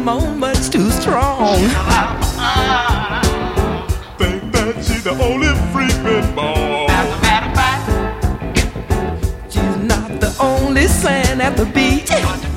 pheromone much too strong. Think that she's the only freak been born. As a matter of fact, She's not the only sand at the beach.